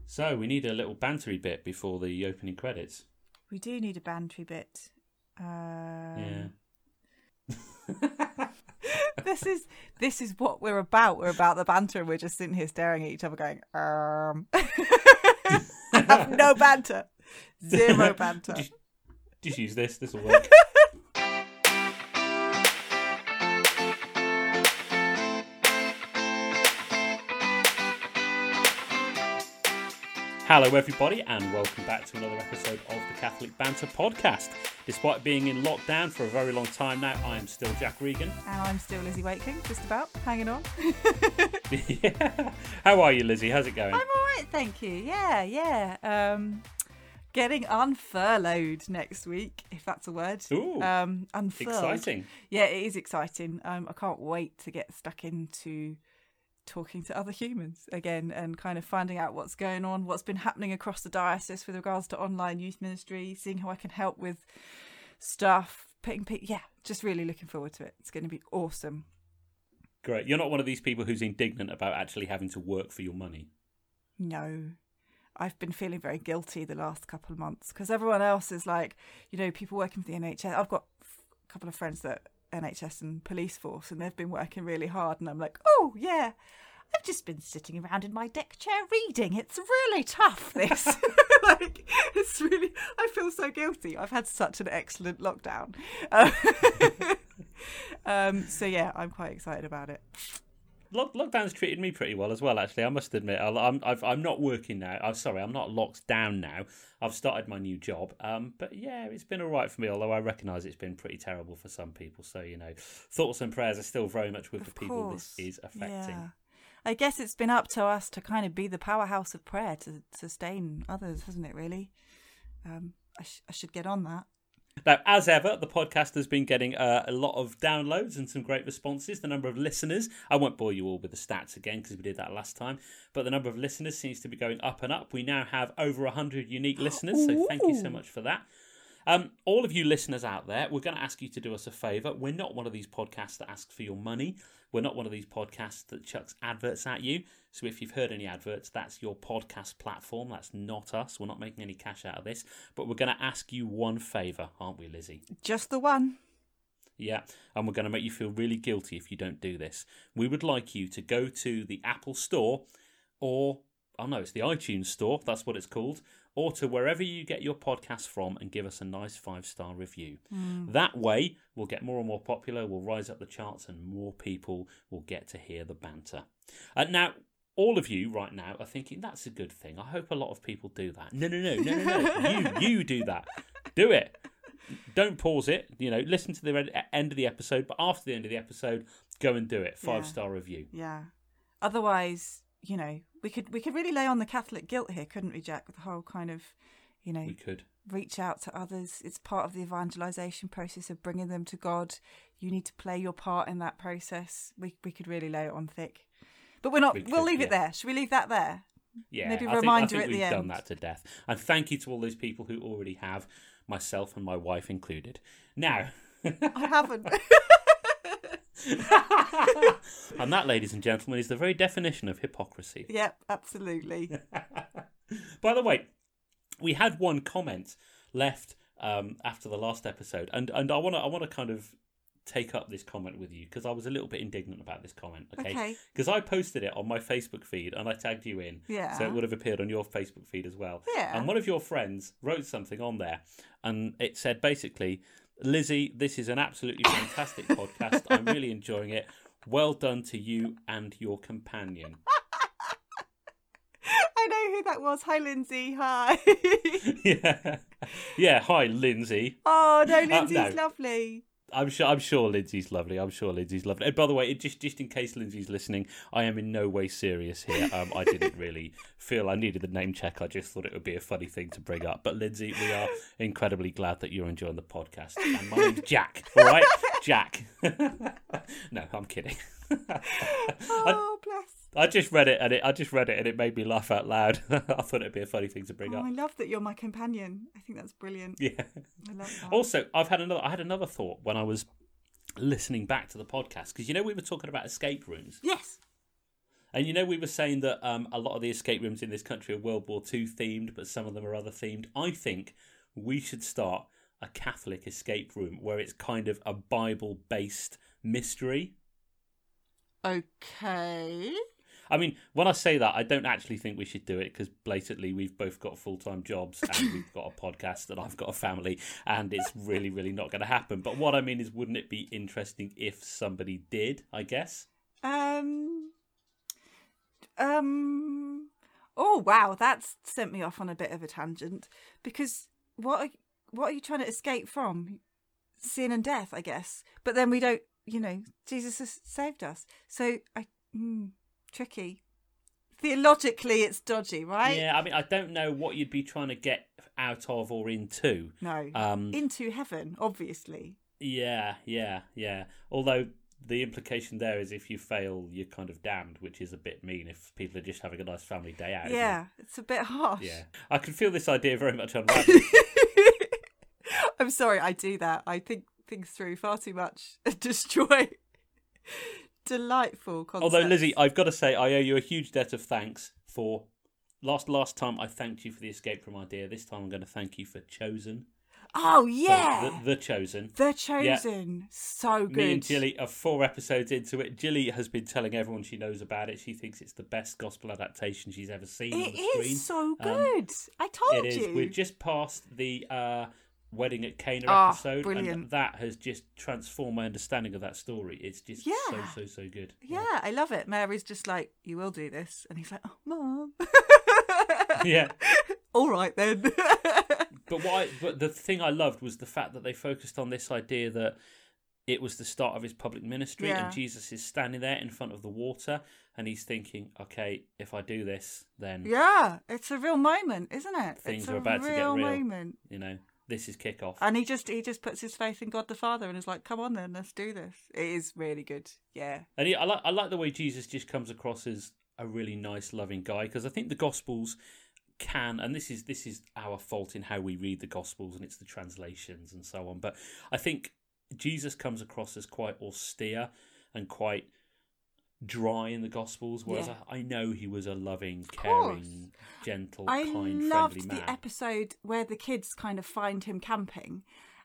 So we need a little bantery bit before the opening credits. We do need a bantery bit. Yeah. This is what we're about. We're about the banter, and we're just sitting here staring at each other, going, I have no banter, zero banter. Just use this. This will work. Hello everybody and welcome back to another episode of the Catholic Banter podcast. Despite being in lockdown for a very long time now, I am still Jack Regan. And I'm still Lizzie Wakeling, just about, hanging on. Yeah. How are you, Lizzie? How's it going? I'm alright, thank you. Yeah. Getting unfurloughed next week, if that's a word. Ooh, unfurled. exciting. Yeah, it is exciting. I can't wait to get stuck into talking to other humans again and kind of finding out what's going on, what's been happening across the diocese with regards to online youth ministry, seeing how I can help with stuff, just really looking forward to it. It's going to be awesome. Great. You're not one of these people who's indignant about actually having to work for your money? No. I've been feeling very guilty the last couple of months because everyone else is like, people working for the NHS. I've got a couple of friends that NHS and police force, and they've been working really hard, and I'm like, oh yeah, I've just been sitting around in my deck chair reading. It's really tough, this. I feel so guilty. I've had such an excellent lockdown. So yeah, I'm quite excited about it. Lockdown's treated me pretty well as well, actually. I must admit, I'm not working now. I'm not locked down now. I've started my new job. But yeah, it's been all right for me, although I recognise it's been pretty terrible for some people. So, thoughts and prayers are still very much with the people this is affecting. Yeah. I guess it's been up to us to kind of be the powerhouse of prayer to sustain others, hasn't it, really? I should get on that. Now, as ever, the podcast has been getting a lot of downloads and some great responses. The number of listeners, I won't bore you all with the stats again because we did that last time, but the number of listeners seems to be going up and up. We now have over 100 unique listeners, so thank you so much for that. All of you listeners out there, we're going to ask you to do us a favour. We're not one of these podcasts that asks for your money. We're not one of these podcasts that chucks adverts at you. So if you've heard any adverts, that's your podcast platform. That's not us. We're not making any cash out of this. But we're going to ask you one favour, aren't we, Lizzie? Just the one. Yeah, and we're going to make you feel really guilty if you don't do this. We would like you to go to the Apple Store it's the iTunes Store, that's what it's called, or to wherever you get your podcast from and give us a nice 5-star review. That way, we'll get more and more popular, we'll rise up the charts, and more people will get to hear the banter. Now, all of you right now are thinking, that's a good thing. I hope a lot of people do that. No. You do that. Do it. Don't pause it. Listen to the end of the episode, but after the end of the episode, go and do it. 5-star review. Yeah. Otherwise, we could really lay on the Catholic guilt here, couldn't we, Jack? With the whole kind of, we could reach out to others. It's part of the evangelization process of bringing them to God. You need to play your part in that process. We could really lay it on thick, but we're not. We'll leave it there. Should we leave that there? Yeah, maybe a I reminder think at the we've end. done that to death. And thank you to all those people who already have, myself and my wife included. Now, I haven't. And that, ladies and gentlemen, is the very definition of hypocrisy. Yep, absolutely. By the way, we had one comment left after the last episode, and I want to kind of take up this comment with you because I was a little bit indignant about this comment. Okay, because I posted it on my Facebook feed and I tagged you in, so it would have appeared on your Facebook feed as well. Yeah. And one of your friends wrote something on there, and it said basically, Lizzie, this is an absolutely fantastic podcast. I'm really enjoying it. Well done to you and your companion. I know who that was. Hi, Lindsay. Hi. Yeah. Hi, Lindsay. Oh no, Lindsay's lovely. I'm sure Lindsay's lovely. And by the way, just in case Lindsay's listening, I am in no way serious here. I didn't really feel I needed the name check. I just thought it would be a funny thing to bring up. But Lindsay, we are incredibly glad that you're enjoying the podcast. And my name's Jack. All right, Jack. No, I'm kidding. Oh, bless. I just read it and it made me laugh out loud. I thought it'd be a funny thing to bring up. I love that you're my companion. I think that's brilliant. Yeah. I love that. Also, I had another thought when I was listening back to the podcast because we were talking about escape rooms. Yes. And we were saying that a lot of the escape rooms in this country are World War II themed, but some of them are other themed. I think we should start a Catholic escape room where it's kind of a Bible-based mystery. Okay. I mean, when I say that, I don't actually think we should do it because blatantly we've both got full-time jobs and we've got a podcast and I've got a family and it's really, really not going to happen. But what I mean is, wouldn't it be interesting if somebody did, I guess? Oh, wow, that's sent me off on a bit of a tangent because what are you trying to escape from? Sin and death, I guess. But then we don't, Jesus has saved us. So, tricky. Theologically, it's dodgy, right? Yeah, I mean, I don't know what you'd be trying to get out of or into. No, into heaven, obviously. Yeah. Although the implication there is if you fail, you're kind of damned, which is a bit mean if people are just having a nice family day out. Yeah, it's a bit harsh. Yeah, I can feel this idea very much unraveling. I'm sorry, I do that. I think things through far too much and destroy delightful concepts. Although, Lizzie, I've got to say, I owe you a huge debt of thanks for... Last time I thanked you for the escape room idea. This time I'm going to thank you for Chosen. Oh, yeah! So, the Chosen. The Chosen. Yeah. So good. Me and Jilly are 4 episodes into it. Jilly has been telling everyone she knows about it. She thinks it's the best gospel adaptation she's ever seen on the screen. It is so good. I told you. It is. We're just past the Wedding at Cana episode. Brilliant. And that has just transformed my understanding of that story. It's just so good. Yeah, I love it. Mary's just like, you will do this. And he's like, oh, Mom. Yeah. All right, then. But the thing I loved was the fact that they focused on this idea that it was the start of his public ministry and Jesus is standing there in front of the water and he's thinking, okay, if I do this, then... Yeah, it's a real moment, isn't it? Things are about to get real. Moment. This is kickoff. And he just puts his faith in God the Father and is like, come on then, let's do this. It is really good, yeah. And I like the way Jesus just comes across as a really nice, loving guy, because I think the Gospels can, and this is our fault in how we read the Gospels, and it's the translations and so on, but I think Jesus comes across as quite austere and quite dry in the Gospels, whereas I know he was a loving, caring, gentle, kind, friendly man. I loved the episode where the kids kind of find him camping.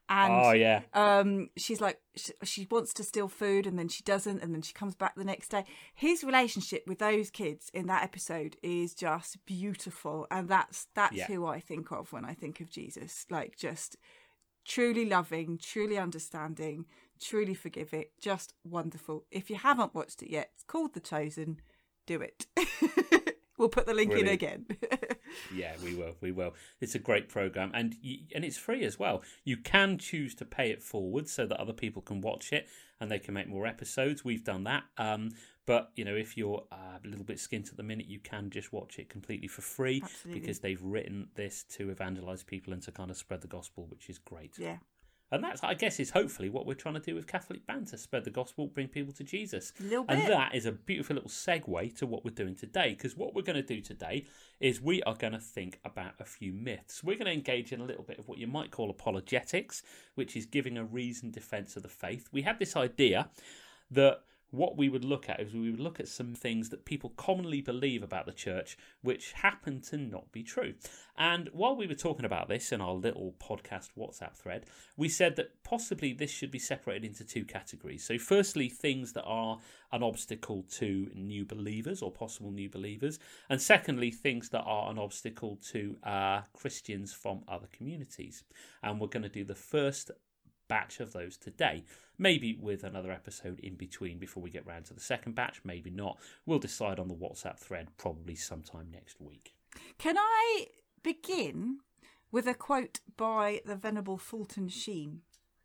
And she's like, she wants to steal food and then she doesn't, and then she comes back the next day. His relationship with those kids in that episode is just beautiful, and that's who I think of when I think of Jesus. Like, just truly loving, truly understanding, truly forgiving, just wonderful. If you haven't watched it yet, it's called The Chosen. Do it. We'll put the link in again. Yeah, we will. It's a great program, and it's free as well. You can choose to pay it forward so that other people can watch it and they can make more episodes. We've done that. But if you're a little bit skint at the minute, you can just watch it completely for free. Absolutely. Because they've written this to evangelize people and to kind of spread the gospel, which is great. Yeah. And that's, I guess, is hopefully what we're trying to do with Catholic Banter, spread the gospel, bring people to Jesus. A little bit. And that is a beautiful little segue to what we're doing today, because what we're going to do today is we are going to think about a few myths. We're going to engage in a little bit of what you might call apologetics, which is giving a reasoned defence of the faith. We had this idea that what we would look at is we would look at some things that people commonly believe about the church which happen to not be true. And while we were talking about this in our little podcast WhatsApp thread, we said that possibly this should be separated into 2 categories. So firstly, things that are an obstacle to new believers or possible new believers. And secondly, things that are an obstacle to Christians from other communities. And we're going to do the first batch of those today, maybe with another episode in between before we get round to the second batch, maybe not. We'll decide on the WhatsApp thread probably sometime next week. Can I begin with a quote by the Venerable Fulton Sheen?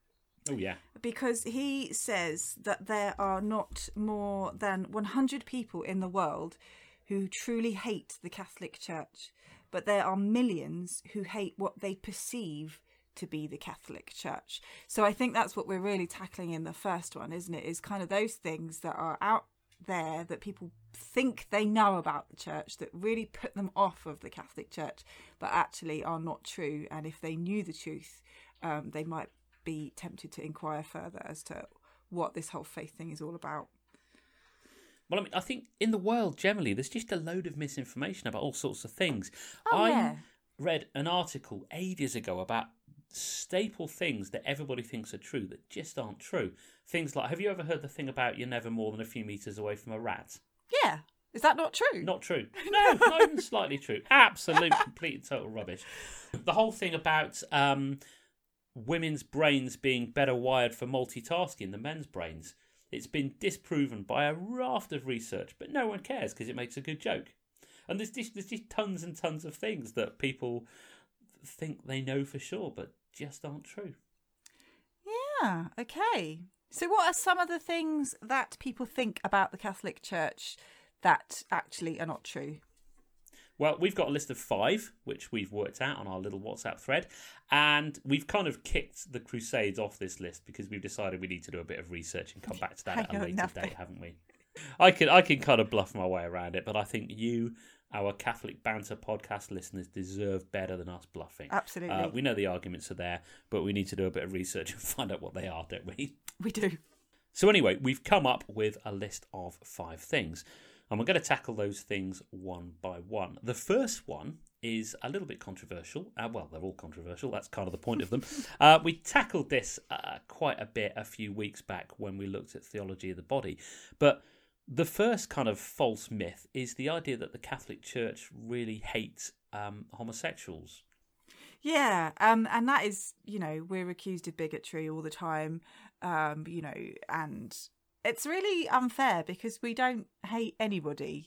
Oh yeah, because he says that there are not more than 100 people in the world who truly hate the Catholic Church, but there are millions who hate what they perceive to be the Catholic Church. So I think that's what we're really tackling in the first one, isn't it? Is kind of those things that are out there that people think they know about the church that really put them off of the Catholic Church, but actually are not true. And if they knew the truth, they might be tempted to inquire further as to what this whole faith thing is all about. Well, I mean, I think in the world generally, there's just a load of misinformation about all sorts of things. Oh, I yeah. read an article ages ago about staple things that everybody thinks are true that just aren't true. Things like, have you ever heard the thing about you're never more than a few metres away from a rat? Yeah. Is that not true? Not true. No, not even slightly true. Absolute, complete and total rubbish. The whole thing about women's brains being better wired for multitasking than men's brains. It's been disproven by a raft of research, but no one cares because it makes a good joke. And there's just tons and tons of things that people think they know for sure, but just aren't true. Yeah, okay. So what are some of the things that people think about the Catholic Church that actually are not true? Well, we've got a list of 5, which we've worked out on our little WhatsApp thread, and we've kind of kicked the Crusades off this list because we've decided we need to do a bit of research and come back to that at a later date, haven't we? I can kind of bluff my way around it, but I think you, our Catholic Banter podcast listeners, deserve better than us bluffing. Absolutely. We know the arguments are there, but we need to do a bit of research and find out what they are, don't we? We do. So anyway, we've come up with a list of 5 things. And we're going to tackle those things one by one. The first one is a little bit controversial. Well, they're all controversial. That's kind of the point of them. We tackled this quite a bit a few weeks back when we looked at theology of the body. But the first kind of false myth is the idea that the Catholic Church really hates homosexuals. Yeah, and that is, we're accused of bigotry all the time, and it's really unfair because we don't hate anybody,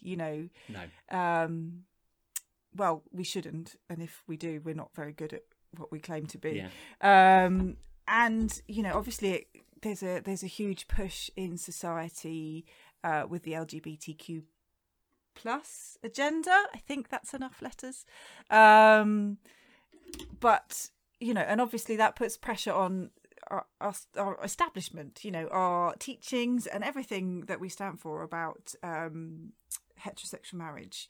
No. Well, we shouldn't, and if we do, we're not very good at what we claim to be. Yeah. And obviously, there's a huge push in society with the LGBTQ plus agenda. I think that's enough letters. But and obviously that puts pressure on our establishment, our teachings and everything that we stand for about heterosexual marriage.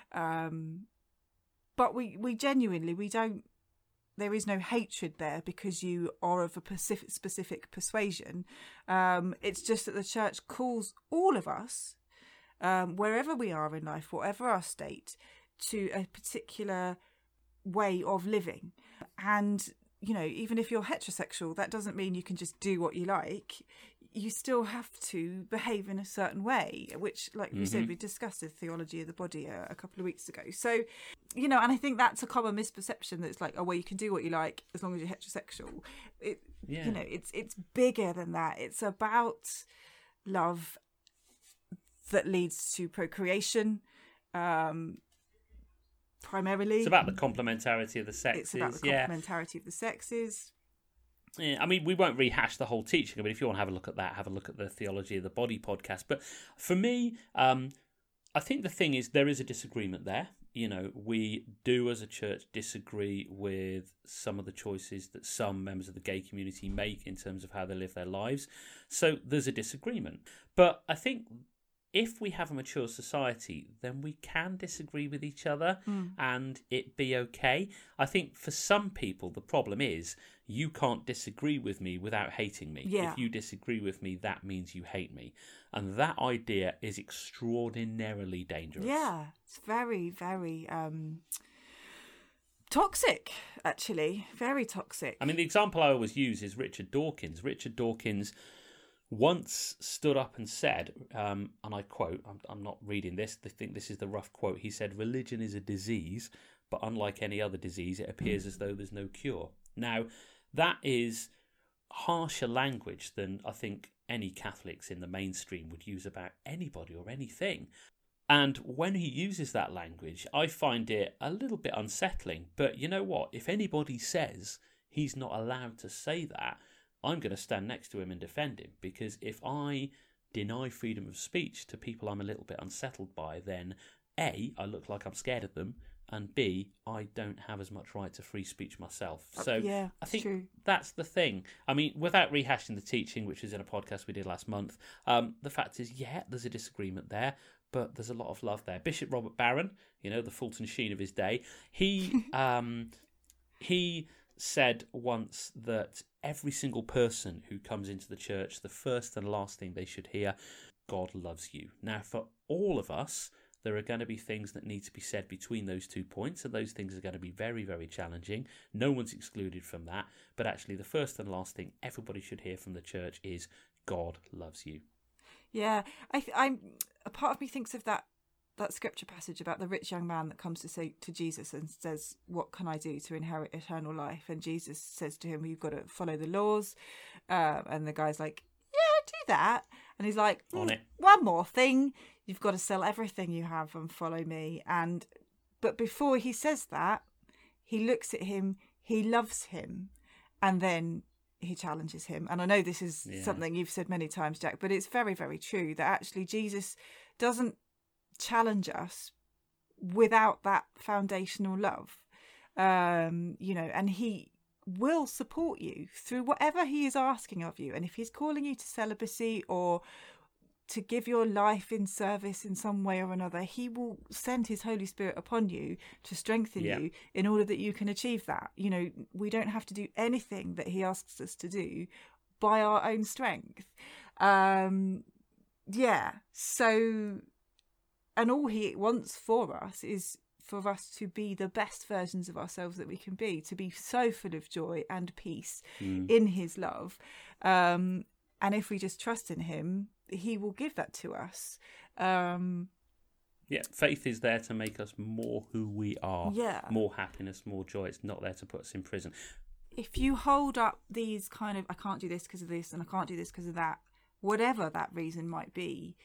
But we genuinely, there is no hatred there because you are of a specific persuasion. It's just that the church calls all of us, wherever we are in life, whatever our state, to a particular way of living. And even if you're heterosexual, that doesn't mean you can just do what you like. You still have to behave in a certain way, which, like we said, we discussed the theology of the body a couple of weeks ago. So, and I think that's a common misperception that it's like, oh, well, you can do what you like as long as you're heterosexual. It's bigger than that. It's about love that leads to procreation. Primarily, it's about the complementarity of the sexes. It's about the complementarity of the sexes. Yeah, I mean, we won't rehash the whole teaching. I mean, if you want to have a look at that, have a look at the Theology of the Body podcast. But for me, I think the thing is there is a disagreement there. We do as a church disagree with some of the choices that some members of the gay community make in terms of how they live their lives. So there's a disagreement. But I think if we have a mature society, then we can disagree with each other and it be okay. I think for some people, the problem is you can't disagree with me without hating me. Yeah. If you disagree with me, that means you hate me. And that idea is extraordinarily dangerous. Yeah, it's very, very toxic, actually. Very toxic. I mean, the example I always use is Richard Dawkins. Richard Dawkins once stood up and said, and I quote, I'm not reading this, I think this is the rough quote, he said, "Religion is a disease, but unlike any other disease, it appears as though there's no cure." Now, that is harsher language than I think any Catholics in the mainstream would use about anybody or anything. And when he uses that language, I find it a little bit unsettling. But you know what? If anybody says he's not allowed to say that, I'm going to stand next to him and defend him, because if I deny freedom of speech to people I'm a little bit unsettled by, then A, I look like I'm scared of them, and B, I don't have as much right to free speech myself. So yeah, I think true. That's the thing. I mean, without rehashing the teaching, which is in a podcast we did last month, the fact is, yeah, there's a disagreement there, but there's a lot of love there. Bishop Robert Barron, the Fulton Sheen of his day, he said once that every single person who comes into the church, the first and last thing they should hear God loves you. Now, for all of us, there are going to be things that need to be said between those 2 points, and those things are going to be very, very challenging. No one's excluded from that. But actually, the first and last thing everybody should hear from the church is God loves you. Yeah, I'm. A part of me thinks of that scripture passage about the rich young man that comes to Jesus and says, "What can I do to inherit eternal life?" And Jesus says to him, "You've got to follow the laws." And the guy's like, "Yeah, do that." And he's like, On it. "One more thing. You've got to sell everything you have and follow me." But before he says that, he looks at him, he loves him, and then he challenges him. And I know this is something you've said many times, Jack, but it's very, very true that actually Jesus doesn't challenge us without that foundational love. And he will support you through whatever he is asking of you. And if he's calling you to celibacy or to give your life in service in some way or another, he will send his Holy Spirit upon you to strengthen you in order that you can achieve that. We don't have to do anything that he asks us to do by our own strength. So, and all he wants for us is for us to be the best versions of ourselves that we can be, to be so full of joy and peace in his love. And if we just trust in him, he will give that to us. Faith is there to make us more who we are. More happiness, more joy. It's not there to put us in prison. If you hold up these kind of, I can't do this because of this and I can't do this because of that, whatever that reason might be,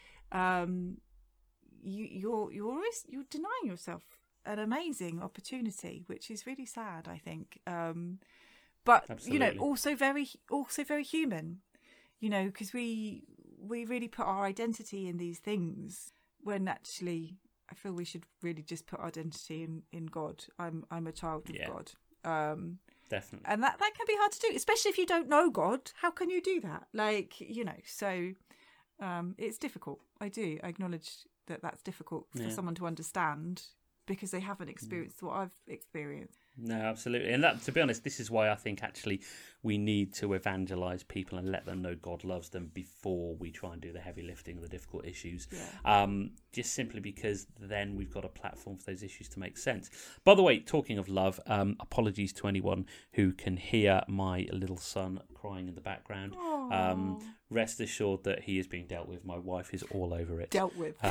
you're denying yourself an amazing opportunity, which is really sad, I think. But Absolutely. Also very human. Because we really put our identity in these things when actually I feel we should really just put our identity in God. I'm a child of God. Definitely. And that can be hard to do, especially if you don't know God. How can you do that? So it's difficult. I acknowledge that that's difficult for someone to understand because they haven't experienced what I've experienced. No, absolutely. And that, to be honest, this is why I think actually we need to evangelise people and let them know God loves them before we try and do the heavy lifting of the difficult issues. Just simply because then we've got a platform for those issues to make sense. By the way, talking of love, apologies to anyone who can hear my little son crying in the background. Rest assured that he is being dealt with. My wife is all over it. Dealt with.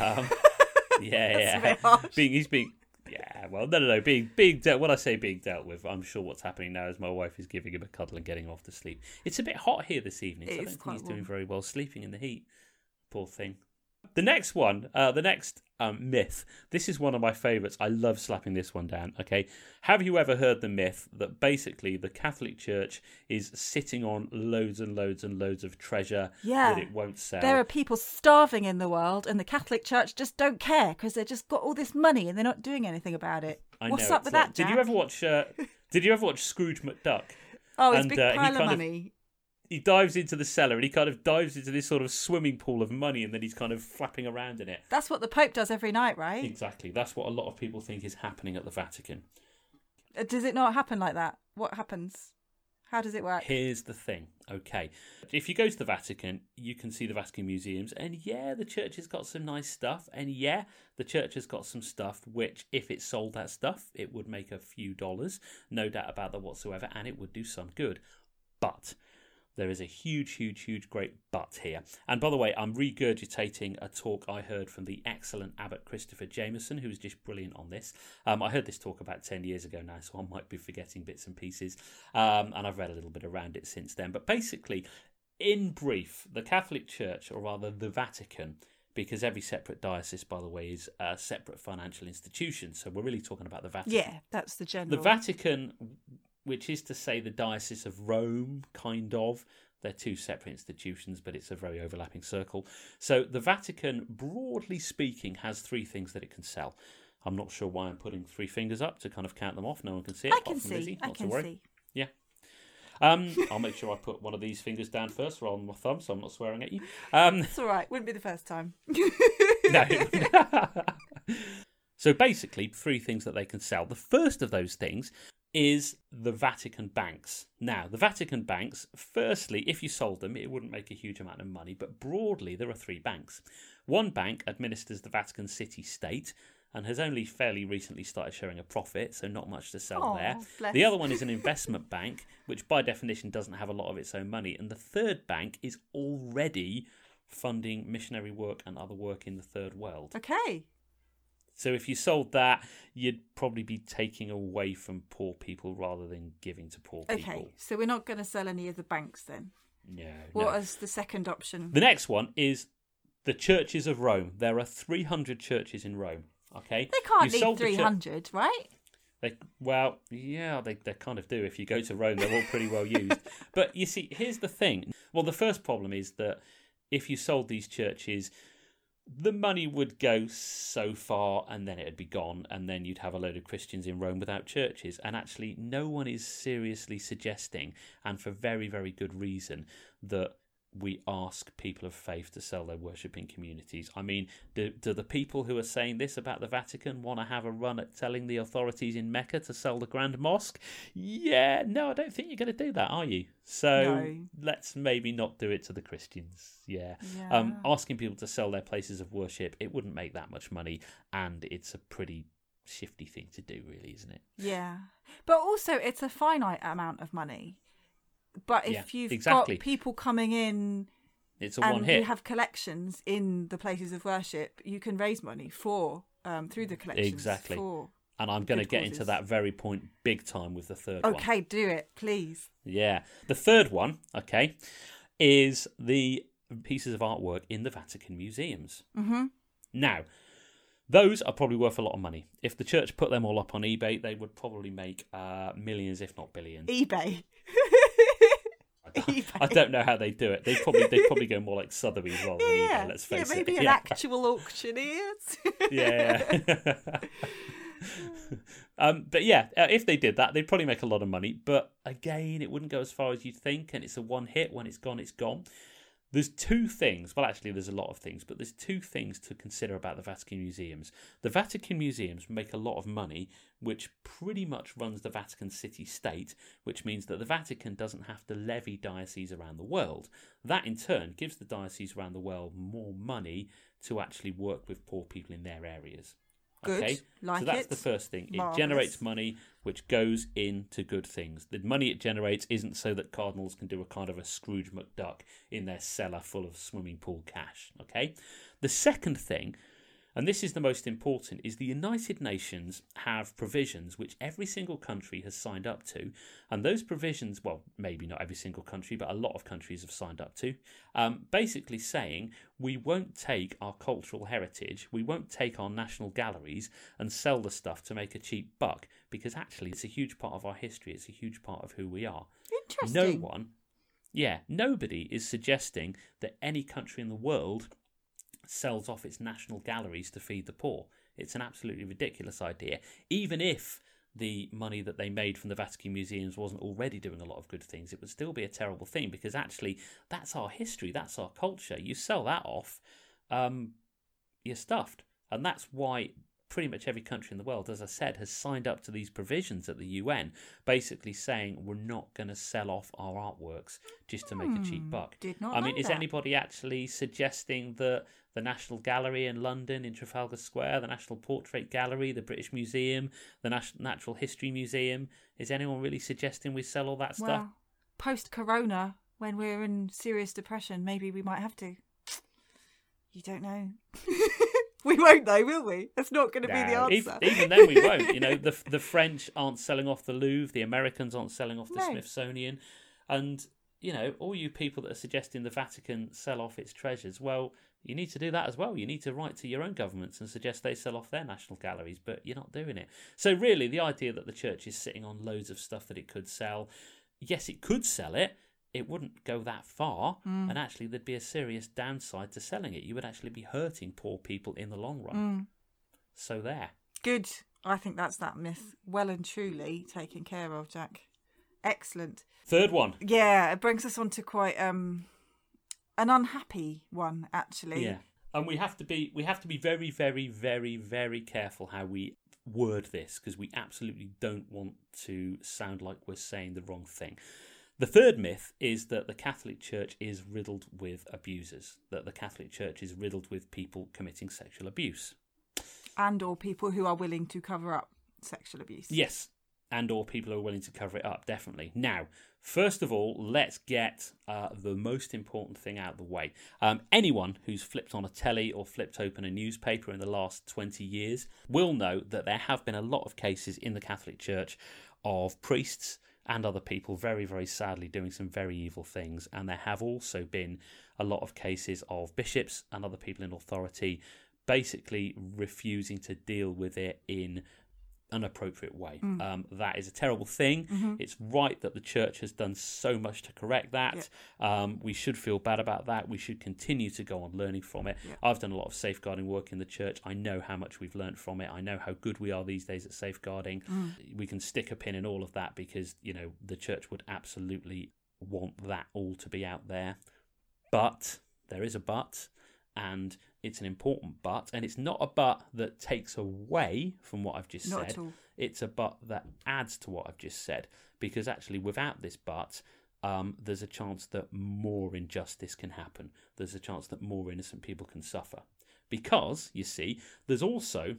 He's being... Yeah, well, no. Being dealt. When I say being dealt with, I'm sure what's happening now is my wife is giving him a cuddle and getting him off to sleep. It's a bit hot here this evening, so I don't think he's doing very well sleeping in the heat. Poor thing. The next one, myth. This is one of my favourites. I love slapping this one down. Okay, have you ever heard the myth that basically the Catholic Church is sitting on loads and loads and loads of treasure that it won't sell? There are people starving in the world, and the Catholic Church just don't care because they've just got all this money and they're not doing anything about it. What's up with that, Jack? Did you ever watch Scrooge McDuck? Oh, it's a big pile of money. He dives into the cellar and he kind of dives into this sort of swimming pool of money and then he's kind of flapping around in it. That's what the Pope does every night, right? Exactly. That's what a lot of people think is happening at the Vatican. Does it not happen like that? What happens? How does it work? Here's the thing, okay. If you go to the Vatican, you can see the Vatican museums, and the church has got some nice stuff, and the church has got some stuff which, if it sold that stuff, it would make a few dollars, no doubt about that whatsoever, and it would do some good. But there is a huge, great but here. And by the way, I'm regurgitating a talk I heard from the excellent Abbot Christopher Jameson, who was just brilliant on this. I heard this talk about 10 years ago now, so I might be forgetting bits and pieces. And I've read a little bit around it since then. But basically, in brief, the Catholic Church, or rather the Vatican, because every separate diocese, by the way, is a separate financial institution. So we're really talking about the Vatican. Yeah, that's the general. The Vatican, which is to say the Diocese of Rome, kind of. They're two separate institutions, but it's a very overlapping circle. So the Vatican, broadly speaking, has three things that it can sell. I'm not sure why I'm putting three fingers up to kind of count them off. No one can see it. I can see. Not to worry. Yeah. I'll make sure I put one of these fingers down first rather than my thumb, so I'm not swearing at you. It's all right. Wouldn't be the first time. No. So basically, three things that they can sell. The first of those things is the Vatican banks. Now, the Vatican banks, firstly, if you sold them, it wouldn't make a huge amount of money, but broadly, there are three banks. One bank administers the Vatican City State and has only fairly recently started showing a profit, so not much to sell there. Bless. The other one is an investment bank, which by definition doesn't have a lot of its own money. And the third bank is already funding missionary work and other work in the third world. Okay. So if you sold that, you'd probably be taking away from poor people rather than giving to poor people. Okay, so we're not going to sell any of the banks then? No. What is the second option? The next one is the churches of Rome. There are 300 churches in Rome. Okay, They can't need 300, right? They kind of do. If you go to Rome, they're all pretty well used. But you see, here's the thing. Well, the first problem is that if you sold these churches, the money would go so far and then it'd be gone, and then you'd have a load of Christians in Rome without churches. And actually, no one is seriously suggesting, and for very, very good reason, that we ask people of faith to sell their worshipping communities. I mean, do the people who are saying this about the Vatican want to have a run at telling the authorities in Mecca to sell the Grand Mosque? Yeah, no, I don't think you're going to do that, are you? So No. let's maybe not do it to the Christians. Yeah. Yeah. Asking people to sell their places of worship, it wouldn't make that much money, and it's a pretty shifty thing to do, really, isn't it? Yeah. But also, it's a finite amount of money. But if you've exactly. got people coming in It's a and one hit. you have collections in the places of worship, you can raise money for through the collections. Exactly. For And I'm going to good get causes. into that very point big time with the third one. Okay, do it, please. Yeah. The third one, okay, is the pieces of artwork in the Vatican museums. Mm-hmm. Now, those are probably worth a lot of money. If the church put them all up on eBay, they would probably make millions, if not billions. eBay. I don't know how they do it. They probably go more like Sotheby's rather than Yeah, eBay. Let's face maybe it. an actual auctioneers. Yeah. But yeah, if they did that, they'd probably make a lot of money. But again, it wouldn't go as far as you'd think, and it's a one hit. When it's gone, it's gone. There's two things. Well, actually, there's a lot of things, but there's two things to consider about the Vatican museums. The Vatican museums make a lot of money, which pretty much runs the Vatican City State, which means that the Vatican doesn't have to levy dioceses around the world. That, in turn, gives the dioceses around the world more money to actually work with poor people in their areas. Good. Okay, Like so that's it. the first thing. It Marvellous. generates money, which goes into good things. The money it generates isn't so that cardinals can do a kind of a Scrooge McDuck in their cellar full of swimming pool cash. Okay, the second thing, and this is the most important, is the United Nations have provisions which every single country has signed up to, and those provisions, well, maybe not every single country, but a lot of countries have signed up to, basically saying we won't take our cultural heritage, we won't take our national galleries and sell the stuff to make a cheap buck, because actually it's a huge part of our history, it's a huge part of who we are. Interesting. Nobody is suggesting that any country in the world sells off its national galleries to feed the poor. It's an absolutely ridiculous idea. Even if the money that they made from the Vatican museums wasn't already doing a lot of good things, it would still be a terrible thing, because actually that's our history, that's our culture. You sell that off, you're stuffed. And that's why pretty much every country in the world, as I said, has signed up to these provisions at the UN, basically saying we're not going to sell off our artworks just to make a cheap buck. Did not I mean, know is that. anybody actually suggesting that the National Gallery in London, in Trafalgar Square, the National Portrait Gallery, the British Museum, the Natural History Museum, is anyone really suggesting we sell all that stuff? Well, post-corona, when we're in serious depression, maybe we might have to. You don't know. We won't though, will we? That's not going to be the answer. Even then we won't. You know, the French aren't selling off the Louvre, the Americans aren't selling off the No. Smithsonian, and, you know, all you people that are suggesting the Vatican sell off its treasures, well, you need to do that as well. You need to write to your own governments and suggest they sell off their national galleries, but you're not doing it. So really, the idea that the church is sitting on loads of stuff that it could sell, yes, it could sell it, it wouldn't go that far, and actually there'd be a serious downside to selling it. You would actually be hurting poor people in the long run. So there. Good. I think that's that myth well and truly taken care of, Jack. Excellent. Third one. Yeah, it brings us on to quite an unhappy one, actually. Yeah. And we have to be very, very, very, very careful how we word this because we absolutely don't want to sound like we're saying the wrong thing. The third myth is that the Catholic Church is riddled with abusers, that the Catholic Church is riddled with people committing sexual abuse. And or people who are willing to cover up sexual abuse. Yes, and or people who are willing to cover it up, definitely. Now, first of all, let's get the most important thing out of the way. Anyone who's flipped on a telly or flipped open a newspaper in the last 20 years will know that there have been a lot of cases in the Catholic Church of priests and other people very, very sadly doing some very evil things. And there have also been a lot of cases of bishops and other people in authority basically refusing to deal with it in an appropriate way. That is a terrible thing. It's right that the church has done so much to correct that. We should feel bad about that. We should continue to go on learning from it. I've done a lot of safeguarding work in the church. I know how much we've learned from it. I know how good we are these days at safeguarding. We can stick a pin in all of that because, you know, the church would absolutely want that all to be out there. But there is a but, and it's an important but, and it's not a but that takes away from what I've just Not said. at all. It's a but that adds to what I've just said, because actually without this but, there's a chance that more injustice can happen. There's a chance that more innocent people can suffer. Because, you see, there's also,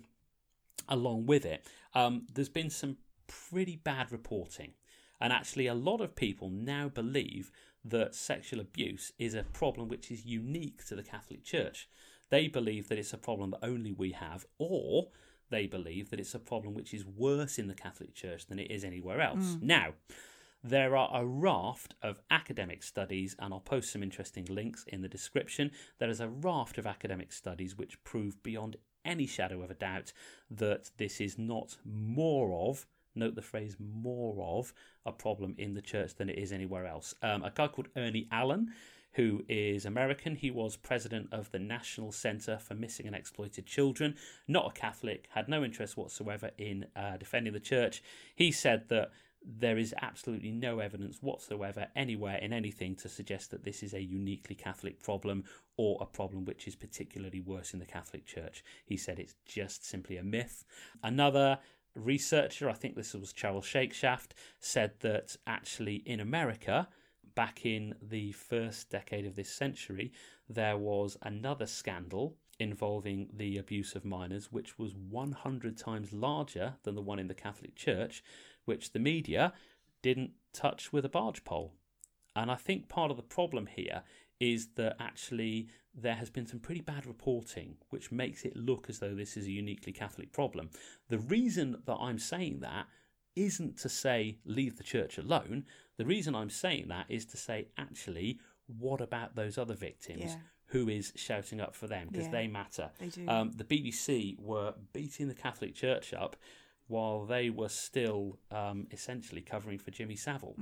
along with it, there's been some pretty bad reporting. And actually a lot of people now believe that sexual abuse is a problem which is unique to the Catholic Church. They believe that it's a problem that only we have, or they believe that it's a problem which is worse in the Catholic Church than it is anywhere else. Now, there are a raft of academic studies, and I'll post some interesting links in the description. There is a raft of academic studies which prove beyond any shadow of a doubt that this is not more of, note the phrase more of, a problem in the church than it is anywhere else. A guy called Ernie Allen, who is American. He was president of the National Center for Missing and Exploited Children, not a Catholic, had no interest whatsoever in defending the church. He said that there is absolutely no evidence whatsoever anywhere in anything to suggest that this is a uniquely Catholic problem or a problem which is particularly worse in the Catholic Church. He said it's just simply a myth. Another researcher, I think this was Charles Shakeshaft, said that actually in America, back in the first decade of this century, there was another scandal involving the abuse of minors, which was 100 times larger than the one in the Catholic Church, which the media didn't touch with a barge pole. And I think part of the problem here is that actually there has been some pretty bad reporting, which makes it look as though this is a uniquely Catholic problem. The reason that I'm saying that isn't to say leave the church alone. The reason I'm saying that is to say, actually, what about those other victims? Yeah. Who is shouting up for them? Because they matter. They do. The BBC were beating the Catholic Church up while they were still essentially covering for Jimmy Savile,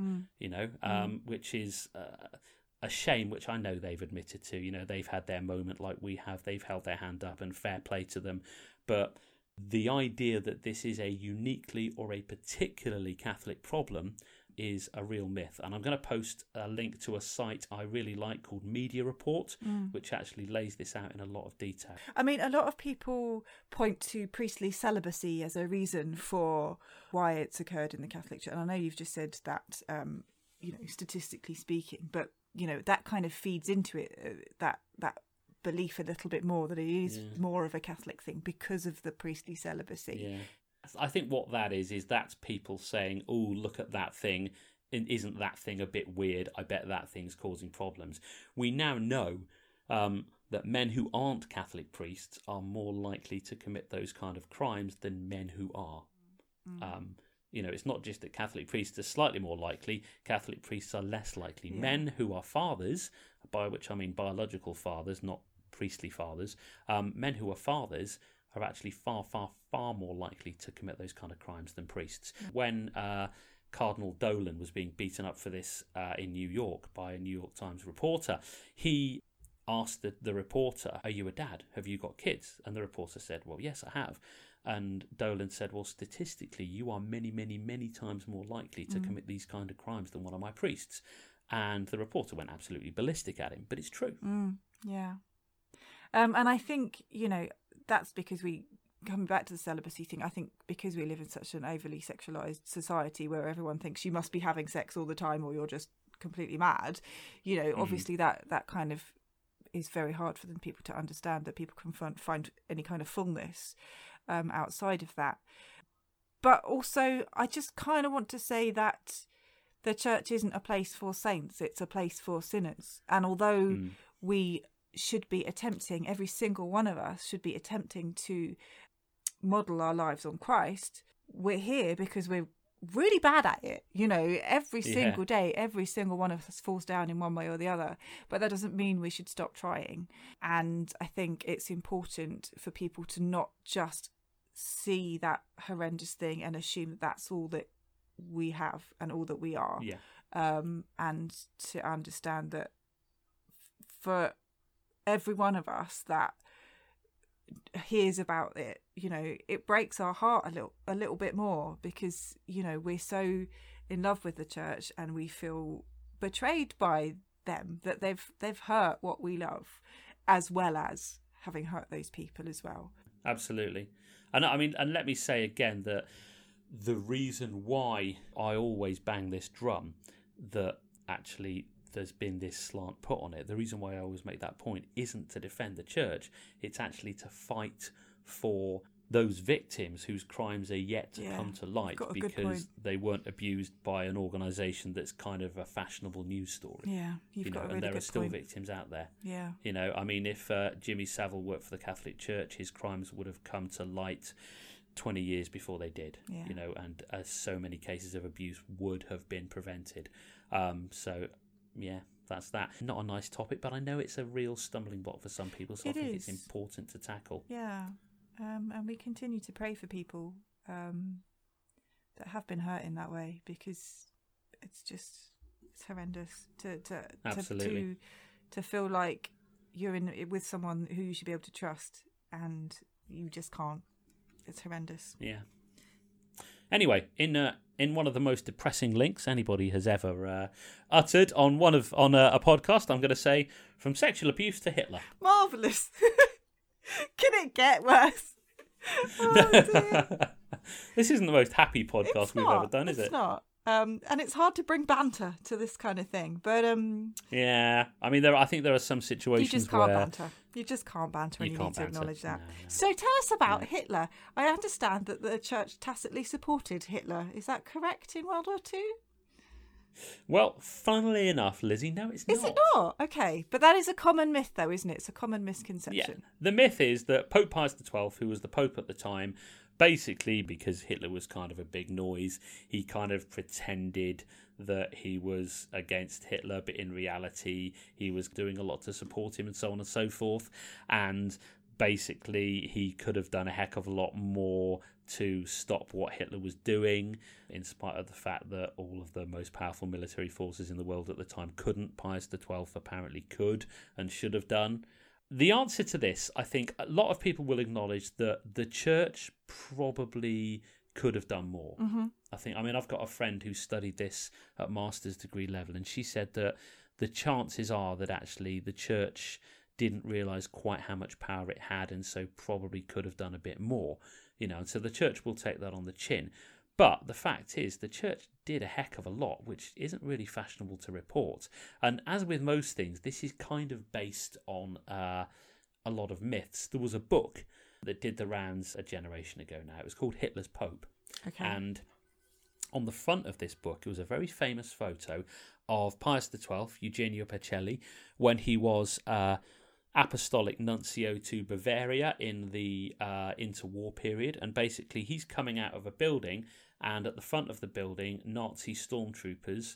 which is a shame, which I know they've admitted to. You know, they've had their moment like we have. They've held their hand up, and fair play to them. But the idea that this is a uniquely or a particularly Catholic problem is a real myth. And I'm going to post a link to a site I really like called Media Report, which actually lays this out in a lot of detail. I mean, a lot of people point to priestly celibacy as a reason for why it's occurred in the Catholic Church. And I know you've just said that, statistically speaking, but, that kind of feeds into it, that belief a little bit more that it is more of a Catholic thing because of the priestly celibacy. Yeah. I think what that is that's people saying, oh, look at that thing. Isn't that thing a bit weird? I bet that thing's causing problems. We now know that men who aren't Catholic priests are more likely to commit those kind of crimes than men who are. It's not just that Catholic priests are slightly more likely, Catholic priests are less likely. Yeah. Men who are fathers, by which I mean biological fathers, not priestly fathers, men who are fathers are actually far, far, far more likely to commit those kind of crimes than priests. When Cardinal Dolan was being beaten up for this in New York by a New York Times reporter, he asked the reporter, are you a dad? Have you got kids? And the reporter said, well, yes, I have. And Dolan said, well, statistically, you are many, many, many times more likely to commit these kind of crimes than one of my priests. And the reporter went absolutely ballistic at him, but it's true. Yeah. And I think, that's because we coming back to the celibacy thing, I think because we live in such an overly sexualized society where everyone thinks you must be having sex all the time or you're just completely mad, obviously that kind of is very hard for people to understand, that people can find any kind of fullness outside of that. But also, I just kind of want to say that the church isn't a place for saints, it's a place for sinners. And although we should be attempting, every single one of us should be attempting to model our lives on Christ, we're here because we're really bad at it. Every single day, every single one of us falls down in one way or the other. But that doesn't mean we should stop trying. And I think it's important for people to not just see that horrendous thing and assume that that's all that we have and all that we are. And to understand that for every one of us that hears about it, it breaks our heart a little bit more, because we're so in love with the church and we feel betrayed by them, that they've hurt what we love, as well as having hurt those people as well. Absolutely. And I mean, and let me say again that the reason why I always bang this drum, that actually there's been this slant put on it, the reason why I always make that point isn't to defend the church, it's actually to fight for those victims whose crimes are yet to come to light, because they weren't abused by an organisation that's kind of a fashionable news story. Yeah, you've got a really good point. And there are still victims out there. Yeah. I mean, if Jimmy Savile worked for the Catholic Church, his crimes would have come to light 20 years before they did. And so many cases of abuse would have been prevented. Yeah, that's that. Not a nice topic, but I know it's a real stumbling block for some people, so I think it's important to tackle. Yeah. And we continue to pray for people that have been hurt in that way, because it's horrendous to feel like you're in with someone who you should be able to trust and you just can't. It's horrendous. Yeah. Anyway, in one of the most depressing links anybody has ever uttered on a podcast, I'm going to say, from sexual abuse to Hitler. Marvellous. Can it get worse? Oh, dear. This isn't the most happy podcast we've ever done, is it? It's not. And it's hard to bring banter to this kind of thing. But yeah, I mean, I think there are some situations you just can't banter. You just can't banter, and you need to acknowledge that. No. So tell us about Hitler. I understand that the church tacitly supported Hitler. Is that correct in World War II? Well, funnily enough, Lizzie, no, it's not. Is it not? Okay. But that is a common myth, though, isn't it? It's a common misconception. Yeah. The myth is that Pope Pius XII, who was the Pope at the time, basically, because Hitler was kind of a big noise, he kind of pretended that he was against Hitler, but in reality, he was doing a lot to support him and so on and so forth. And basically, he could have done a heck of a lot more to stop what Hitler was doing, in spite of the fact that all of the most powerful military forces in the world at the time couldn't. Pius XII apparently could and should have done. The answer to this, I think a lot of people will acknowledge that the church probably could have done more. Mm-hmm. I've got a friend who studied this at master's degree level, and she said that the chances are that actually the church didn't realise quite how much power it had, and so probably could have done a bit more. And so the church will take that on the chin. But the fact is, the church did a heck of a lot, which isn't really fashionable to report. And as with most things, this is kind of based on a lot of myths. There was a book that did the rounds a generation ago now. It was called Hitler's Pope. Okay. And on the front of this book, it was a very famous photo of Pius XII, Eugenio Pacelli, when he was Apostolic Nuncio to Bavaria in the interwar period. And basically, he's coming out of a building, and at the front of the building, Nazi stormtroopers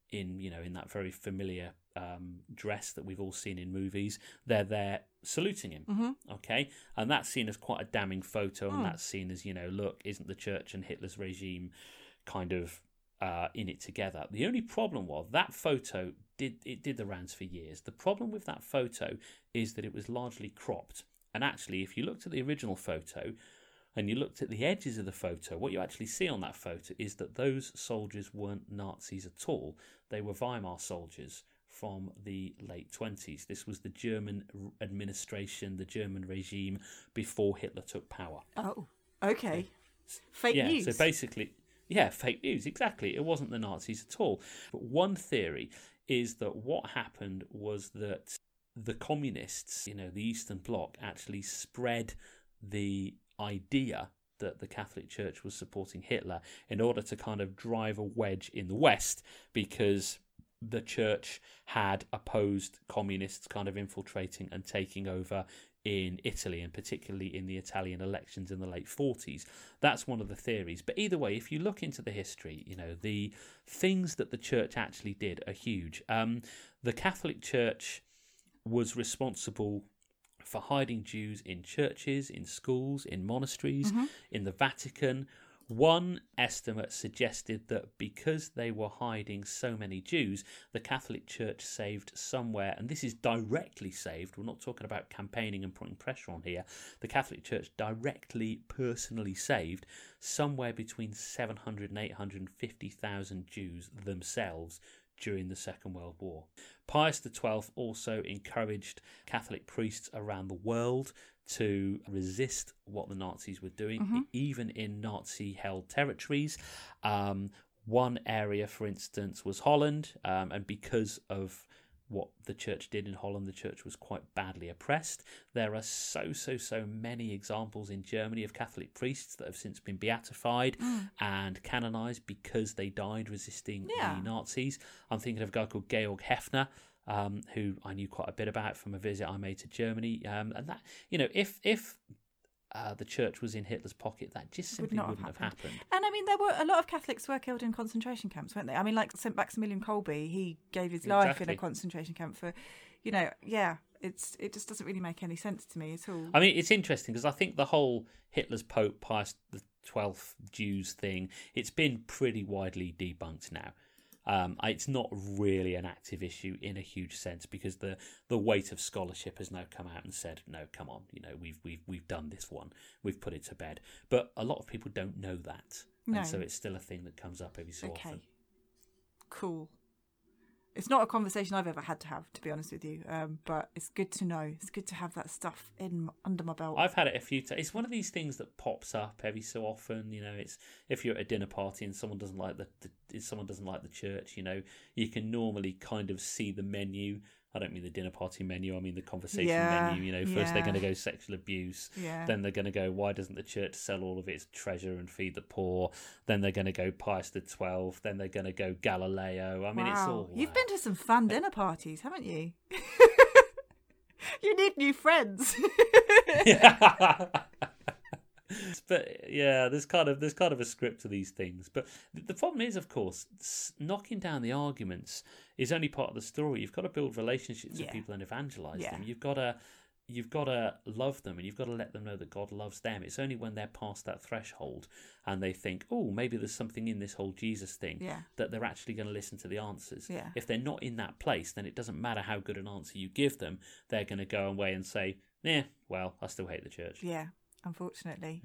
in that very familiar dress that we've all seen in movies, they're there saluting him. Mm-hmm. Okay, and that's seen as quite a damning photo, and that's seen as, look, isn't the church and Hitler's regime kind of in it together? The only problem was that photo did the rounds for years. The problem with that photo is that it was largely cropped, and actually, if you looked at the original photo and you looked at the edges of the photo, what you actually see on that photo is that those soldiers weren't Nazis at all. They were Weimar soldiers from the late 20s. This was the German administration, the German regime before Hitler took power. Oh, okay. Fake news. So basically, fake news, exactly. It wasn't the Nazis at all. But one theory is that what happened was that the communists, the Eastern Bloc, actually spread the idea that the Catholic Church was supporting Hitler in order to kind of drive a wedge in the West, because the church had opposed communists kind of infiltrating and taking over in Italy, and particularly in the Italian elections in the late 40s. That's one of the theories. But either way, if you look into the history, the things that the church actually did are huge. The Catholic Church was responsible for hiding Jews in churches, in schools, in monasteries, in the Vatican. One estimate suggested that because they were hiding so many Jews, the Catholic Church saved somewhere, and this is directly saved, we're not talking about campaigning and putting pressure on here, the Catholic Church directly, personally saved somewhere between 700 and 850,000 Jews themselves during the Second World War. Pius XII also encouraged Catholic priests around the world to resist what the Nazis were doing, even in Nazi-held territories. One area, for instance, was Holland, and because of what the church did in Holland, the church was quite badly oppressed. There are so many examples in Germany of Catholic priests that have since been beatified and canonized because they died resisting the Nazis. I'm thinking of a guy called Georg Hefner, who I knew quite a bit about from a visit I made to Germany. And that, if the church was in Hitler's pocket, that just simply wouldn't have happened. And I mean, there were a lot of Catholics were killed in concentration camps, weren't they? I mean, like St. Maximilian Kolbe, he gave his life in a concentration camp for, it just doesn't really make any sense to me at all. I mean, it's interesting because I think the whole Hitler's Pope Pius XII Jews thing, it's been pretty widely debunked now. It's not really an active issue in a huge sense because the weight of scholarship has now come out and said, no, come on, we've done this one, we've put it to bed. But a lot of people don't know that, and so it's still a thing that comes up every so often. Cool. It's not a conversation I've ever had to have, to be honest with you, but it's good to know. It's good to have that stuff under my belt. I've had it a few times. It's one of these things that pops up every so often. It's if you're at a dinner party and someone doesn't like the church, you can normally kind of see the menu. I don't mean the dinner party menu, I mean the conversation menu. First they're going to go sexual abuse, then they're going to go, why doesn't the church sell all of its treasure and feed the poor? Then they're going to go Pius XII, then they're going to go Galileo. I mean, it's all... You've been to some fun dinner parties, haven't you? You need new friends. But there's kind of a script to these things. But the problem is, of course, knocking down the arguments is only part of the story. You've got to build relationships with people and evangelize them. You've got to love them, and you've got to let them know that God loves them. It's only when they're past that threshold and they think, oh, maybe there's something in this whole Jesus thing, that they're actually going to listen to the answers. If they're not in that place, then it doesn't matter how good an answer you give them. They're going to go away and say, well, I still hate the church. Yeah. Unfortunately.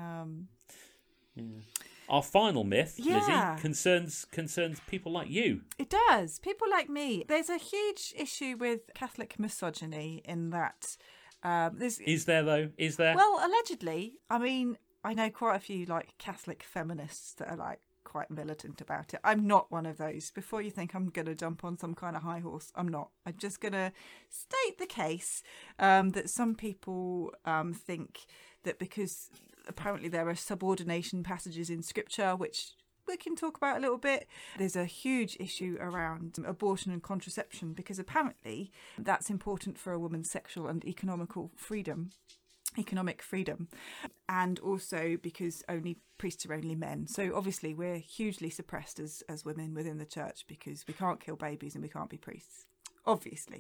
Our final myth, Lizzie, concerns people like you. It does. People like me. There's a huge issue with Catholic misogyny in that... Is there, though? Is there? Well, allegedly. I mean, I know quite a few Catholic feminists that are quite militant about it. I'm not one of those. Before you think I'm going to jump on some kind of high horse, I'm not. I'm just going to state the case that some people think that because apparently there are subordination passages in Scripture, which we can talk about a little bit. There's a huge issue around abortion and contraception because apparently that's important for a woman's sexual and economic freedom, and also because only priests are only men. So obviously we're hugely suppressed as women within the church because we can't kill babies and we can't be priests, obviously.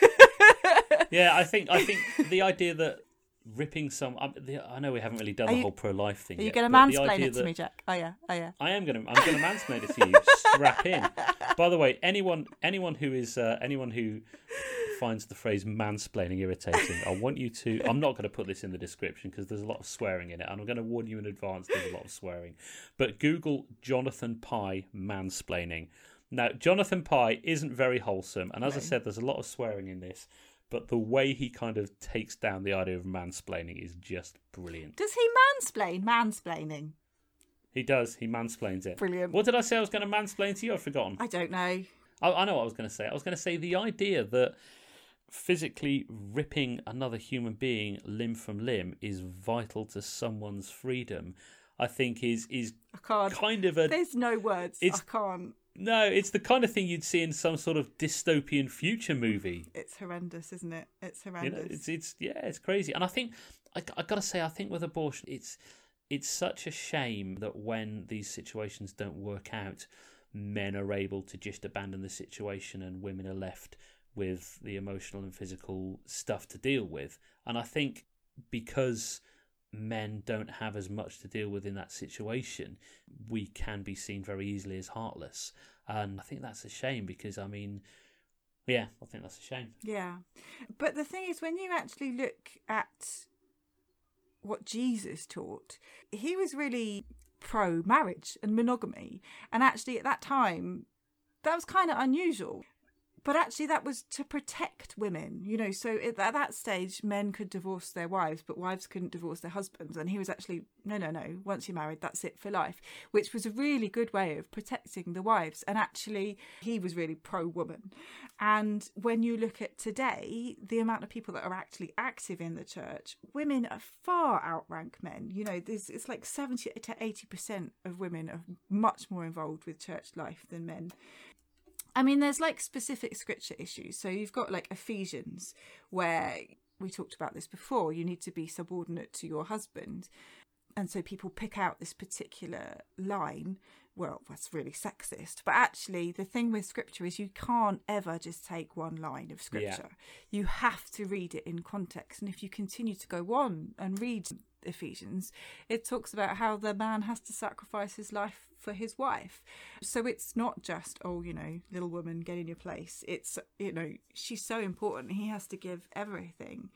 I think the idea that ripping I know we haven't really done the whole pro-life thing. Are you going to mansplain it to me, Jack? Oh yeah. I'm going to mansplain it to you. Strap in. By the way, anyone who finds the phrase mansplaining irritating, I want you to... I'm not going to put this in the description because there's a lot of swearing in it, and I'm going to warn you in advance there's a lot of swearing. But Google Jonathan Pye mansplaining, Now, Jonathan Pye isn't very wholesome, and as I said, there's a lot of swearing in this, but the way he kind of takes down the idea of mansplaining is just brilliant. Does he mansplain mansplaining? He does. He mansplains it. Brilliant. What did I say I was going to mansplain to you? I've forgotten. I don't know. I know what I was going to say. I was going to say the idea that physically ripping another human being limb from limb is vital to someone's freedom, I think is I can't. kind of a... There's no words. I can't. No, it's the kind of thing you'd see in some sort of dystopian future movie. It's horrendous, isn't it? It's horrendous. It's crazy. And I think I got to say, I think with abortion, it's such a shame that when these situations don't work out, men are able to just abandon the situation and women are left with the emotional and physical stuff to deal with. And I think because men don't have as much to deal with in that situation, we can be seen very easily as heartless. And I think that's a shame because, I think that's a shame. Yeah. But the thing is, when you actually look at what Jesus taught, he was really pro-marriage and monogamy. And actually at that time, that was kind of unusual. But actually that was to protect women, so at that stage men could divorce their wives, but wives couldn't divorce their husbands. And he was actually, no, once you're married, that's it for life, which was a really good way of protecting the wives. And actually he was really pro-woman. And when you look at today, the amount of people that are actually active in the church, women are far outrank men. It's like 70 to 80% of women are much more involved with church life than men. There's like specific scripture issues. So you've got like Ephesians, where we talked about this before, you need to be subordinate to your husband. And so people pick out this particular line. Well, that's really sexist. But actually, the thing with scripture is you can't ever just take one line of scripture. You have to read it in context. And if you continue to go on and read Ephesians, it talks about how the man has to sacrifice his life for his wife. So it's not just, little woman, get in your place. It's, she's so important. He has to give everything.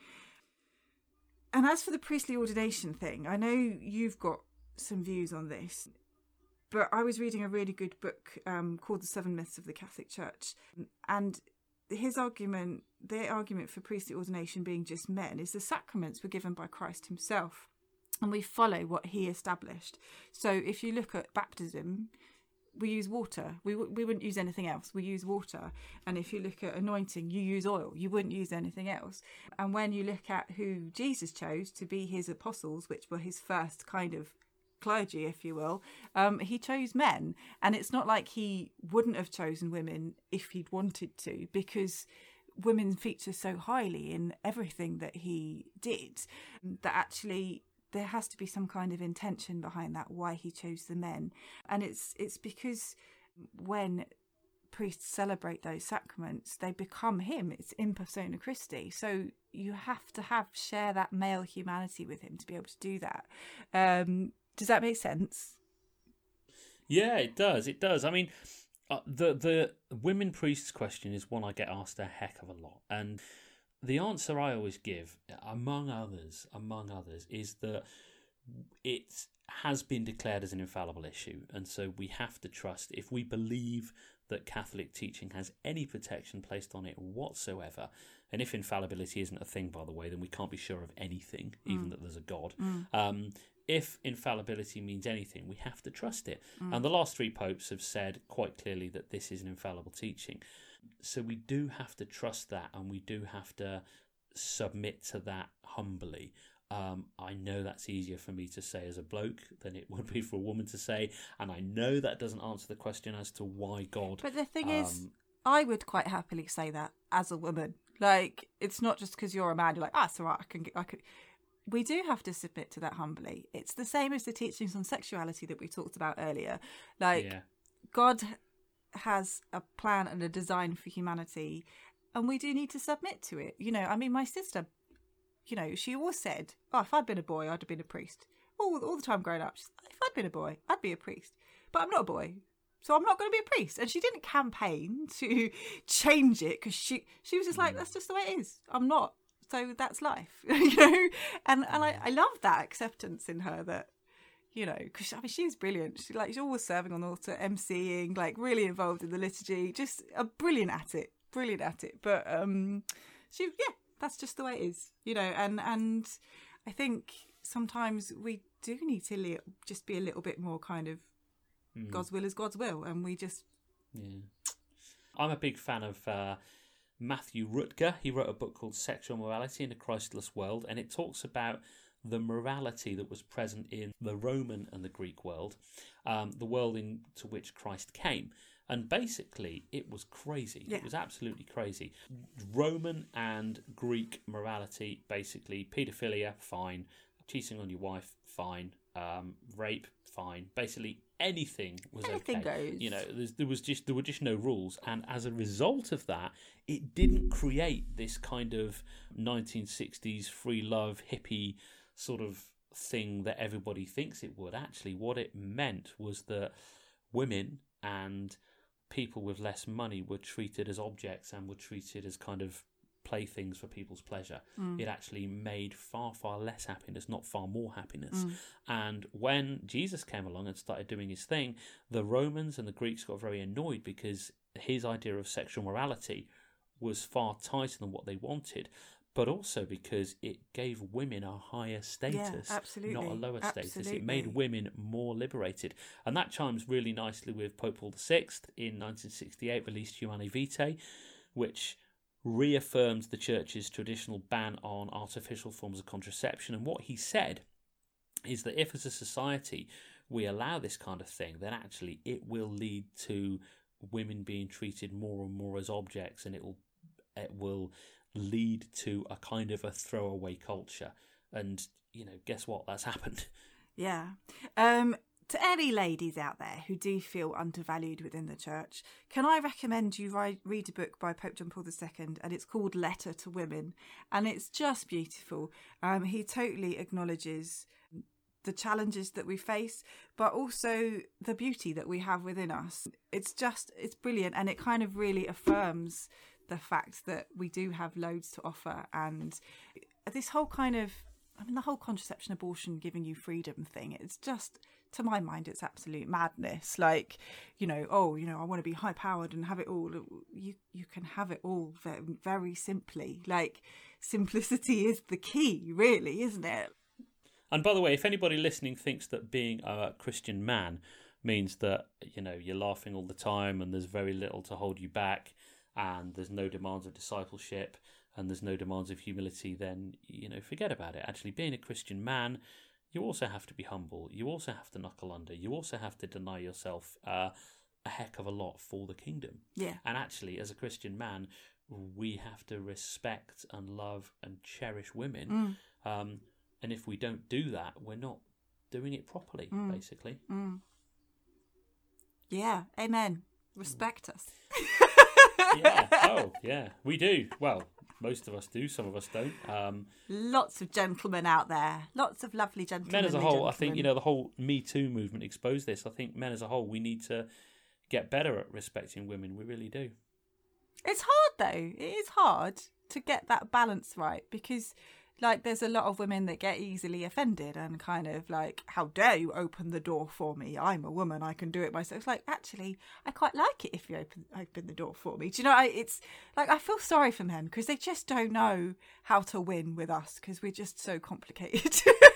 And as for the priestly ordination thing, I know you've got some views on this, but I was reading a really good book called The Seven Myths of the Catholic Church. And their argument for priestly ordination being just men is the sacraments were given by Christ himself. And we follow what he established. So if you look at baptism, we use water. We wouldn't use anything else. We use water. And if you look at anointing, you use oil. You wouldn't use anything else. And when you look at who Jesus chose to be his apostles, which were his first kind of clergy, if you will, he chose men. And it's not like he wouldn't have chosen women if he'd wanted to, because women feature so highly in everything that he did that actually there has to be some kind of intention behind that, why he chose the men. And it's because when priests celebrate those sacraments, they become him. It's in persona Christi. So you have to share that male humanity with him to be able to do that. Does that make sense? Yeah, it does. It does. The women priests question is one I get asked a heck of a lot. And the answer I always give, among others, is that it has been declared as an infallible issue. And so we have to trust, if we believe that Catholic teaching has any protection placed on it whatsoever, and if infallibility isn't a thing, by the way, then we can't be sure of anything, even that there's a God. If infallibility means anything, we have to trust it. And the last three popes have said quite clearly that this is an infallible teaching. So we do have to trust that, and we do have to submit to that humbly. I know that's easier for me to say as a bloke than it would be for a woman to say, and I know that doesn't answer the question as to why God... But the thing is, I would quite happily say that as a woman. Like, it's not just because you're a man, you're like, it's all right, I could... We do have to submit to that humbly. It's the same as the teachings on sexuality that we talked about earlier. God has a plan and a design for humanity, and we do need to submit to it. My sister, she always said, if I'd been a boy, I'd have been a priest. All the time growing up, she's like, if I'd been a boy, I'd be a priest. But I'm not a boy, so I'm not going to be a priest. And she didn't campaign to change it, because she was just like, that's just the way it is. I'm not. So that's life, And I love that acceptance in her that, you know, because I mean, she's brilliant. She's always serving on the altar, emceeing, like really involved in the liturgy, just brilliant at it. But that's just the way it is, you know. And I think sometimes we do need to just be a little bit more kind of God's will is God's will, and we just. Yeah, I'm a big fan of Matthew Rutger. He wrote a book called Sexual Morality in a Christless World, and it talks about the morality that was present in the Roman and the Greek world, the world into which Christ came. And basically, it was crazy. Yeah. It was absolutely crazy. Roman and Greek morality, basically, paedophilia, fine. Cheating on your wife, fine. Rape, fine. Basically, anything was anything okay. Goes. You know, there were just no rules, and as a result of that, it didn't create this kind of 1960s free love hippie sort of thing that everybody thinks it would. Actually, what it meant was that women and people with less money were treated as objects and were treated as kind of playthings for people's pleasure. It actually made far, far less happiness, not far more happiness. And when Jesus came along and started doing his thing, the Romans and the Greeks got very annoyed because his idea of sexual morality was far tighter than what they wanted, but also because it gave women a higher status, not a lower status. It made women more liberated. And that chimes really nicely with Pope Paul VI in 1968 released Humanae Vitae, which reaffirmed the Church's traditional ban on artificial forms of contraception. And what he said is that if as a society we allow this kind of thing, then actually it will lead to women being treated more and more as objects, and it will lead to a kind of a throwaway culture. And, you know, guess what? That's happened. Yeah. To any ladies out there who do feel undervalued within the church, can I recommend you read a book by Pope John Paul II, and it's called Letter to Women, and it's just beautiful. He totally acknowledges the challenges that we face, but also the beauty that we have within us. It's brilliant, and it kind of really affirms the fact that we do have loads to offer. And this whole kind of, the whole contraception, abortion, giving you freedom thing, it's just, to my mind, it's absolute madness. Like, I want to be high powered and have it all. You can have it all very, very simply. Like, simplicity is the key, really, isn't it? And by the way, if anybody listening thinks that being a Christian man means that, you're laughing all the time and there's very little to hold you back, and there's no demands of discipleship, and there's no demands of humility, then, forget about it. Actually, being a Christian man, you also have to be humble. You also have to knuckle under. You also have to deny yourself a heck of a lot for the kingdom. Yeah. And actually, as a Christian man, we have to respect and love and cherish women. And if we don't do that, we're not doing it properly, basically. Yeah, amen. Respect us. Yeah. Oh, yeah. We do. Well, most of us do. Some of us don't. Lots of gentlemen out there. Lots of lovely gentlemen. Men as a whole, I think, the whole Me Too movement exposed this. I think men as a whole, we need to get better at respecting women. We really do. It's hard, though. It is hard to get that balance right, because there's a lot of women that get easily offended and kind of like, how dare you open the door for me? I'm a woman, I can do it myself. It's like, actually, I quite like it if you open the door for me. Do you know, it's like, I feel sorry for men because they just don't know how to win with us because we're just so complicated.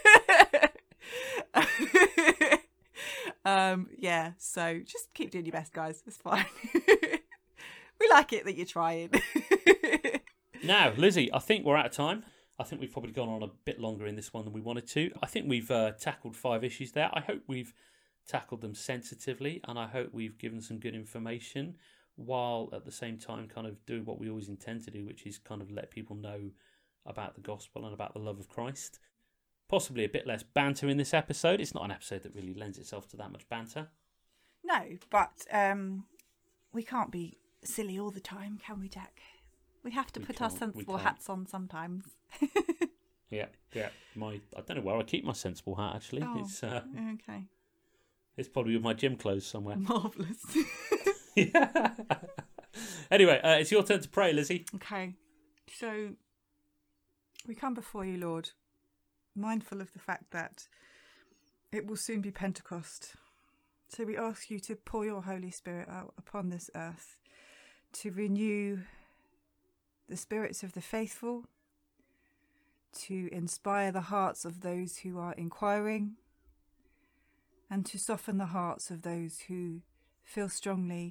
Yeah, so just keep doing your best, guys. It's fine. We like it that you're trying. Now, Lizzie, I think we're out of time. I think we've probably gone on a bit longer in this one than we wanted to. I think we've tackled 5 issues there. I hope we've tackled them sensitively, and I hope we've given some good information, while at the same time kind of doing what we always intend to do, which is kind of let people know about the gospel and about the love of Christ. Possibly a bit less banter in this episode. It's not an episode that really lends itself to that much banter. No, but we can't be silly all the time, can we, Jack? We have to put our sensible hats on sometimes. Yeah. I don't know where I keep my sensible hat, actually. Oh, it's okay. It's probably with my gym clothes somewhere. Marvellous. Yeah. Anyway, it's your turn to pray, Lizzie. Okay. So, we come before you, Lord, mindful of the fact that It will soon be Pentecost. So we ask you to pour your Holy Spirit out upon this earth to renew the spirits of the faithful, to inspire the hearts of those who are inquiring, and to soften the hearts of those who feel strongly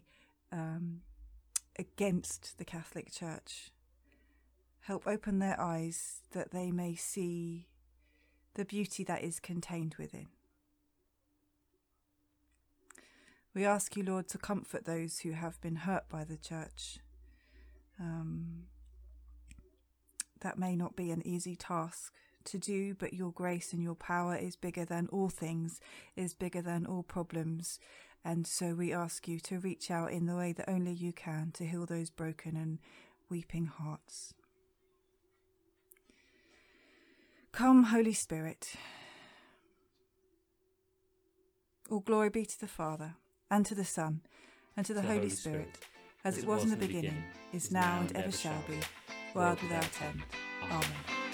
against the Catholic Church. Help open their eyes that they may see the beauty that is contained within. We ask you, Lord, to comfort those who have been hurt by the Church. That may not be an easy task to do, but your grace and your power is bigger than all things, is bigger than all problems. And so we ask you to reach out in the way that only you can to heal those broken and weeping hearts. Come, Holy Spirit. All glory be to the Father, and to the Son, and to the Holy Spirit, as it was in the beginning, is now, and ever shall be, world without end. Amen.